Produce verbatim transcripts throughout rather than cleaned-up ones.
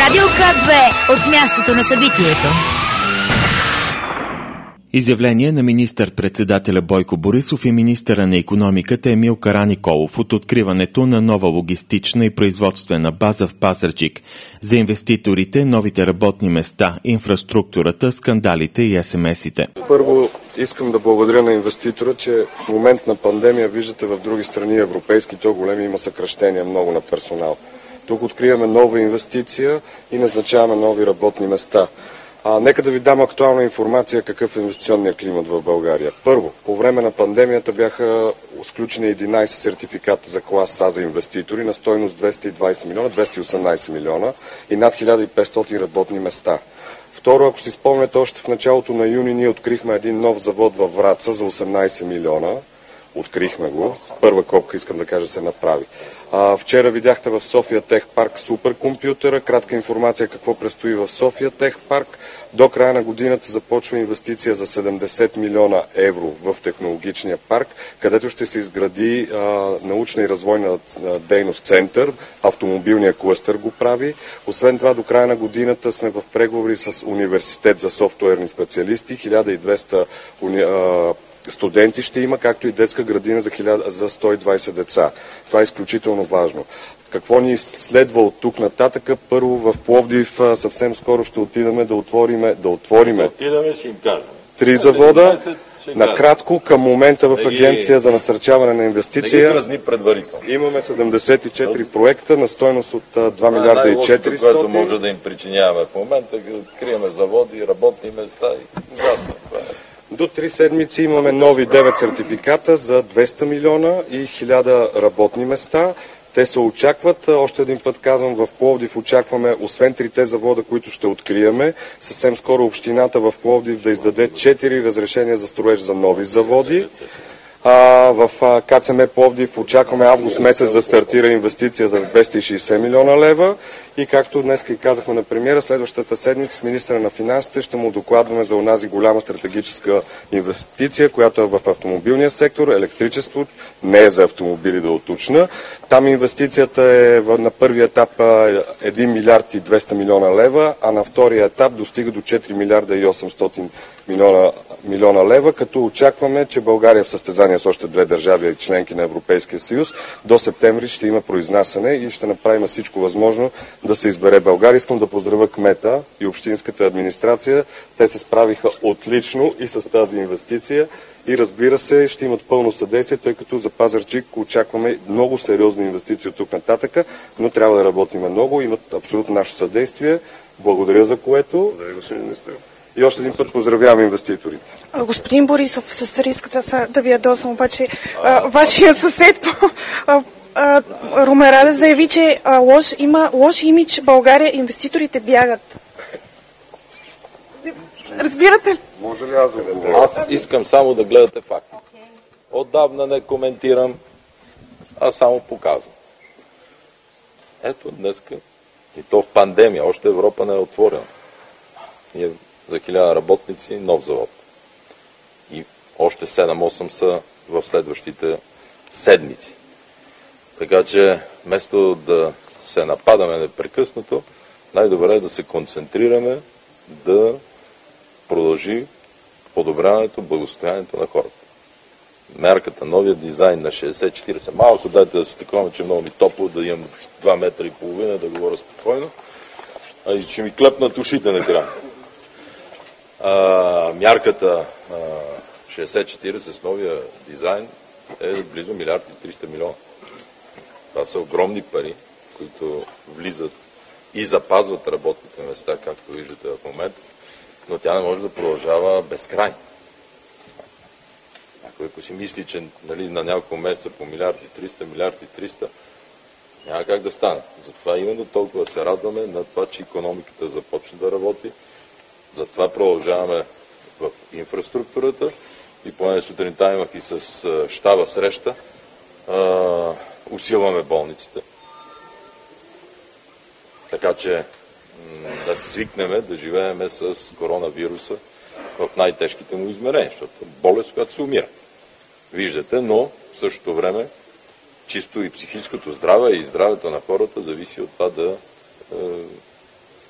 Радио К две от мястото на събитието. Изявление на министър-председателя Бойко Борисов и министъра на икономиката Емил Караниколов от откриването на нова логистична и производствена база в Пазарджик. За инвеститорите, новите работни места, инфраструктурата, скандалите и ес ем ес-ите. Първо искам да благодаря на инвеститора, че в момент на пандемия, виждате в други страни европейски, то големи има съкращения много на персонал. Тук откриваме нова инвестиция и назначаваме нови работни места. А, нека да ви дам актуална информация какъв е инвестиционният климат в България. Първо, по време на пандемията бяха сключени единайсет сертификата за клас А за инвеститори на стойност двеста и двайсет милиона, двеста и осемнайсет милиона и над хиляда и петстотин работни места. Второ, ако си спомняте, още в началото на юни ние открихме един нов завод във Враца за осемнайсет милиона. Открихме го. Първа копка, искам да кажа, се направи. А, вчера видяхте в София Тех Парк суперкомпютъра. Кратка информация какво предстои в София Тех Парк. До края на годината започва инвестиция за седемдесет милиона евро в технологичния парк, където ще се изгради а, научна и развойна дейност център. Автомобилния клъстър го прави. Освен това, до края на годината сме в преговори с университет за софтуерни специалисти. хиляда и двеста уни... а, студенти ще има, както и детска градина за, хиляда, за сто и двайсет деца. Това е изключително важно. Какво ни следва от тук нататък? Първо в Пловдив съвсем скоро ще отидем да отвориме, да отвориме отидаме, ще им кажем. Три завода. Накратко, към момента в Агенция за насърчаване на инвестиция не предварително. Имаме седемдесет и четири проекта на стойност от два милиарда и четиристотин. Което може да им причиняваме в момента, откриеме заводи, работни места и ужасно. До три седмици имаме нови девет сертификата за двеста милиона и хиляда работни места. Те се очакват. Още един път казвам, в Пловдив очакваме, освен трите завода, които ще откриеме, съвсем скоро общината в Пловдив да издаде четири разрешения за строеж за нови заводи. А, в Ка Це Ем Пловдив очакваме август месец да стартира инвестицията за двеста и шейсет милиона лева и както днес и казахме на премиера, следващата седмица с министра на финансите ще му докладваме за онази голяма стратегическа инвестиция, която е в автомобилния сектор, електричество, не е за автомобили да уточна. Там инвестицията е на първия етап един милиард и двеста милиона лева, а на втория етап достига до четири милиарда и осемстотин милиона, милиона лева, като очакваме, че България в състезание с още две държави и членки на Европейския съюз до септември ще има произнасяне и ще направим всичко възможно да се избере България. Искам да поздравя кмета и общинската администрация. Те се справиха отлично и с тази инвестиция и разбира се, ще имат пълно съдействие, тъй като за Пазарджик очакваме много сериозни инвестиции от тук нататъка, но трябва да работим много, имат абсолютно наше съдействие. Благодаря за което. Благодаря, господин министър. И още един път поздравявам инвеститорите. Господин Борисов, с риска да ви ядосам, обаче а, вашия съсед а, а, Румен Радев заяви, че а, лош, има лош имидж България, инвеститорите бягат. Разбирате ли? Може ли аз да говоря? Аз искам само да гледате факти. Отдавна не коментирам, а само показвам. Ето днеска, и то в пандемия, още Европа не е отворена. Ние за хиляда работници нов завод. И още седем-осем са в следващите седмици. Така че, вместо да се нападаме непрекъснато, най-добре е да се концентрираме да продължи подобряването, благосостоянието на хората. Мерката, новия дизайн на шейсет четирийсет, малко дайте да се такова, че много ми топло, да имам два метра и половина, да говоря спокойно, а и че ми клепнат ушите накрая. А, мярката а, шейсет четирийсет с новия дизайн е близо милиард и триста милиона. Това са огромни пари, които влизат и запазват работните места, както виждате в момента, но тя не може да продължава безкрайно. Ако си мисли, че нали, на няколко месеца по милиард и триста, милиард и триста, няма как да стане. Затова именно толкова се радваме на това, че икономиката започне да работи. Затова продължаваме в инфраструктурата и поне сутринта имах и с щаба среща. А, усилваме болниците. Така че да се свикнем да живеем с коронавируса в най-тежките му измерения, защото болест, която се умира. Виждате, но в същото време чисто и психическото здраве и здравето на хората зависи от това да е,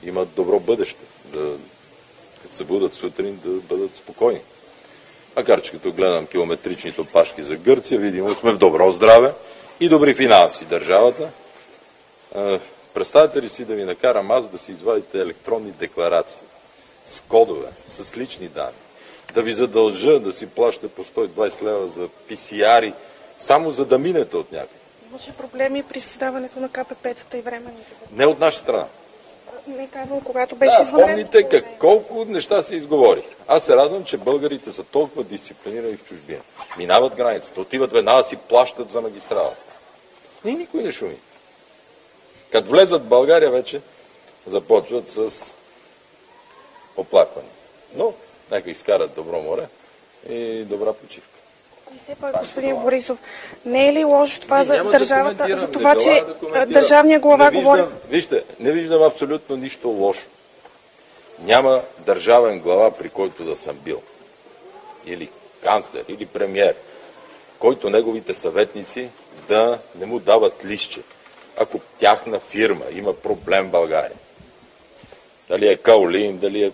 имат добро бъдеще, да, като се будат сутрин, да бъдат спокойни. Макар че като гледам километричните опашки за Гърция, видимо сме в добро здраве и добри финанси държавата. Представете ли си да ви накарам аз да си извадите електронни декларации с кодове, с лични данни, да ви задължа да си плащате по сто и двадесет лева за пи си ар-и, само за да минете от някъде. Имаше проблеми при създаването на ка пе пе-тата и временните. Не от наша страна. Не казвам, когато беше Да, извънредно. помните как, колко неща се изговорих. Аз се радвам, че българите са толкова дисциплинирани в чужбина. Минават границата, отиват веднага си плащат за магистралата. И никой не шуми. Като влезат в България, вече започват с оплакване. Но нека изкарат добро море и добра почивка. И все пак, господин Борисов, не е ли лошо това за държавата, да за това, че да държавния глава не говори... виждам, вижте, не виждам абсолютно нищо лошо. Няма държавен глава, при който да съм бил. Или канцлер, или премиер, който неговите съветници да не му дават листче. Ако тяхна фирма има проблем в България, дали е Каолин, дали е...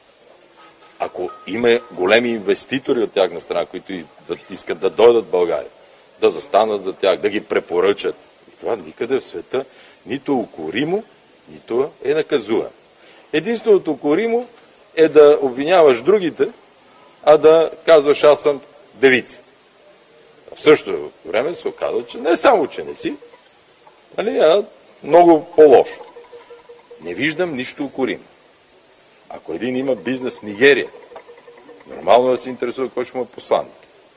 Ако има големи инвеститори от тяхна страна, които искат да дойдат в България, да застанат за тях, да ги препоръчат, и това никъде в света нито укоримо, нито е наказуемо. Единственото укоримо е да обвиняваш другите, а да казваш аз съм девица. В същото време се оказва, че не само, че не си, нали, а много по-лошо. Не виждам нищо укоримо. Ако един има бизнес в Нигерия, нормално да се интересува кой ще му е посланник.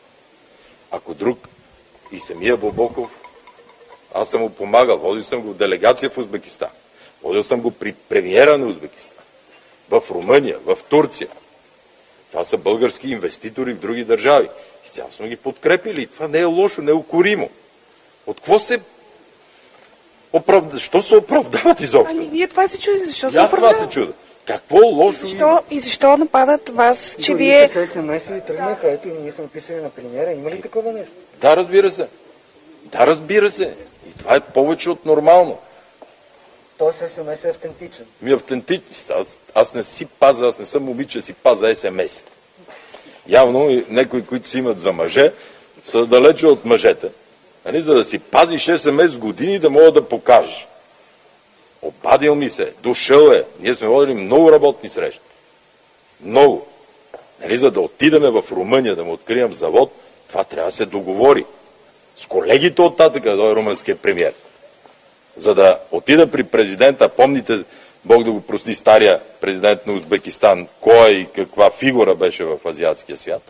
Ако друг и самия Бобоков, аз съм му помагал, водил съм го в делегация в Узбекистан, водил съм го при премиера на Узбекистан, в Румъния, в Турция. Това са български инвеститори в други държави. Изцяло сме ги подкрепили. Това не е лошо, не е укоримо. От какво се оправда... Що се оправдават изобщо? Ами, вие това се чудите, защо се Аз това оправдават? се чуда. Какво лошо Защо, има? и защо нападат вас, че Дори вие... с ес ем ес и тръгнаха, ето и ние сме писали на премиера. Има ли такова нещо? Да, разбира се. Да, разбира се. И това е повече от нормално. Тоест ес ем ес е автентичен. Ми автентичен. Аз, аз не си паза, аз не съм момиче, си паза ес ем ес. Явно някои, които си имат за мъже, са далече от мъжете. Нали? За да си пазиш ес ем ес години, да мога да покажеш. Обадил ми се, дошъл е. Ние сме водили много работни срещи. Много. Нали, за да отидеме в Румъния, да му открием завод, това трябва да се договори. С колегите оттатък да дойде румънския премиер. За да отида при президента, помните, Бог да го прости, стария президент на Узбекистан, кой и каква фигура беше в азиатския свят.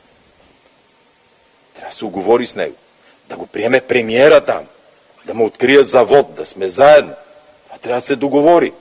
Трябва да се оговори с него. Да го приеме премиера там. Да му открие завод, да сме заедно. Това трябва да се договори.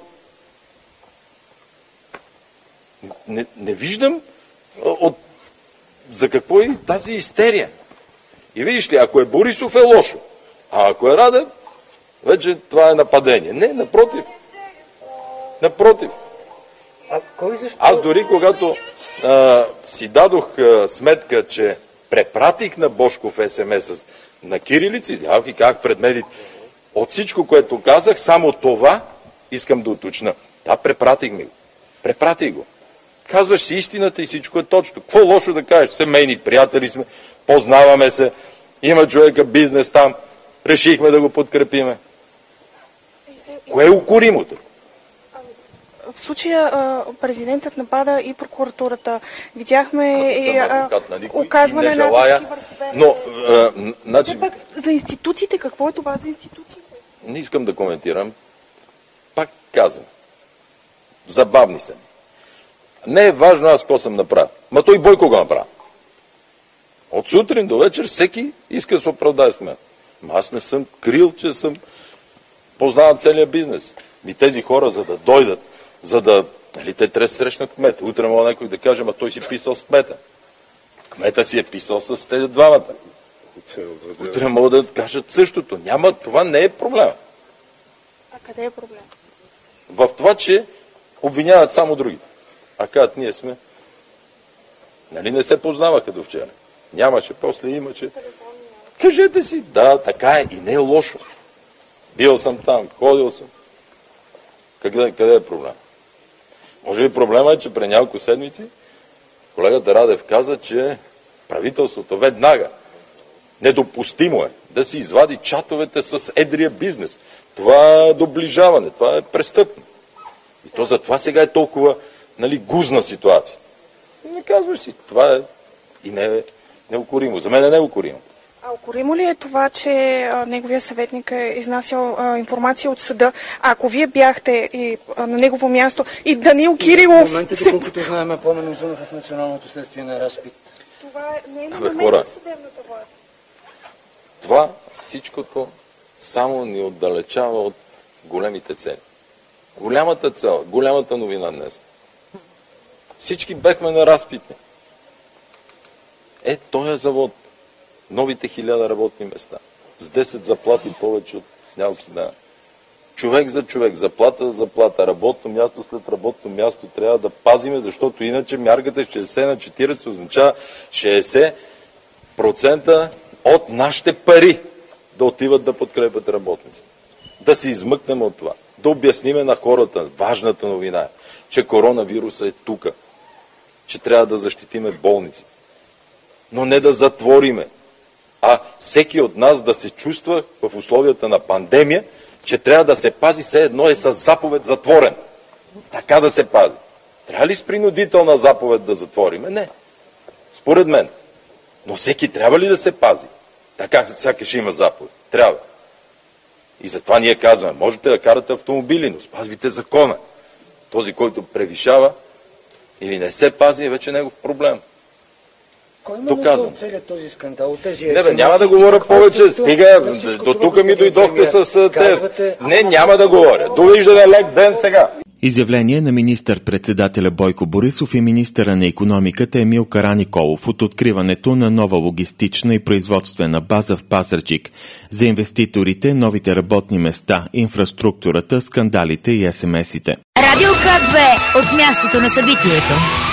Не, не виждам от, за какво е тази истерия. И видиш ли, ако е Борисов е лошо, а ако е Радев, вече това е нападение. Не, напротив. Напротив. А кой защо? Аз дори когато а, си дадох а, сметка, че препратих на Божков ес ем ес на кирилица, излязох и казах пред медиите, от всичко, което казах, само това искам да уточня. Да, препратих ми го. Препратих го. Казваш си истината и всичко е точно. Какво лошо да кажеш? Семейни приятели сме, познаваме се, има човека бизнес там, решихме да го подкрепиме. Кое е укоримото? В случая президентът напада и прокуратурата. Видяхме и, а, оказване не желая, на върхове. но а, значи, пак, за институциите, какво е това за институциите? не искам да коментирам. Пак казвам. Забавни са ми. Не е важно аз какво съм направил. Ма той Бойко го направи. От сутрин до вечер всеки иска да се оправдае с мен. Ма аз не съм крил, че съм познавам целият бизнес. И тези хора, за да дойдат, за да... Нали, те трябва да срещнат кмета. Утре мога някой да каже, ма той си писал с кмета. Кмета си е писал с тези двамата. Утре могат да кажат същото. Няма, това не е проблема. А къде е проблем? В това, че обвиняват само другите. А казват, ние сме... Нали не се познаваха до вчера? Нямаше, после имаше. Кажете си, да, така е и не е лошо. Бил съм там, ходил съм. Къде, къде е проблем? Може би проблема е, че при няколко седмици колегата Радев каза, че правителството веднага, недопустимо е да си извади чатовете с едрия бизнес. Това е доближаване, това е престъпно. И то затова сега е толкова, нали, гузна ситуация. Не казваш си, това е и не е неукоримо. За мен е неукоримо. А укоримо ли е това, че а, неговия съветник е изнасял а, информация от съда? А ако вие бяхте и, а, на негово място и Даниил Кирилов... В момента, доколкото знаем, Пламен Узунов в националното следствие на разпит. Това е, не е Абе, намеса хора, в съдебната власт. Това всичкото само ни отдалечава от големите цели. Голямата цел, голямата новина днес. Всички бехме на разпити. Е, този завод. Новите хиляда работни места. С десет заплати повече от няколко дена. Човек за човек, заплата за заплата, работно място след работно място трябва да пазиме, защото иначе мярката шейсет на четирийсет означава шейсет процента от нашите пари да отиват да подкрепят работниците. Да се измъкнем от това. Да обясниме на хората, важната новина е, че коронавируса е тука, че трябва да защитиме болници. Но не да затвориме, а всеки от нас да се чувства в условията на пандемия, че трябва да се пази, все едно е с заповед затворен. Така да се пази. Трябва ли с принудителна заповед да затвориме? Не. Според мен. Но всеки трябва ли да се пази? Така сякаш има заповед. Трябва. И затова ние казваме, можете да карате автомобили, но спазвайте закона. Този, който превишава или не се пази, е вече негов проблем. Кой има нужда от целият този скандал? Тези не, бе, няма да говоря повече. Стига, до тук ми дойдохте с те. Не, няма да говоря. Довиждане, лек ден сега. Изявление на министър-председателя Бойко Борисов и министъра на икономиката Емил Караниколов от откриването на нова логистична и производствена база в Пазарджик. За инвеститорите, новите работни места, инфраструктурата, скандалите и ес ем ес-ите. Радио К две от мястото на събитието.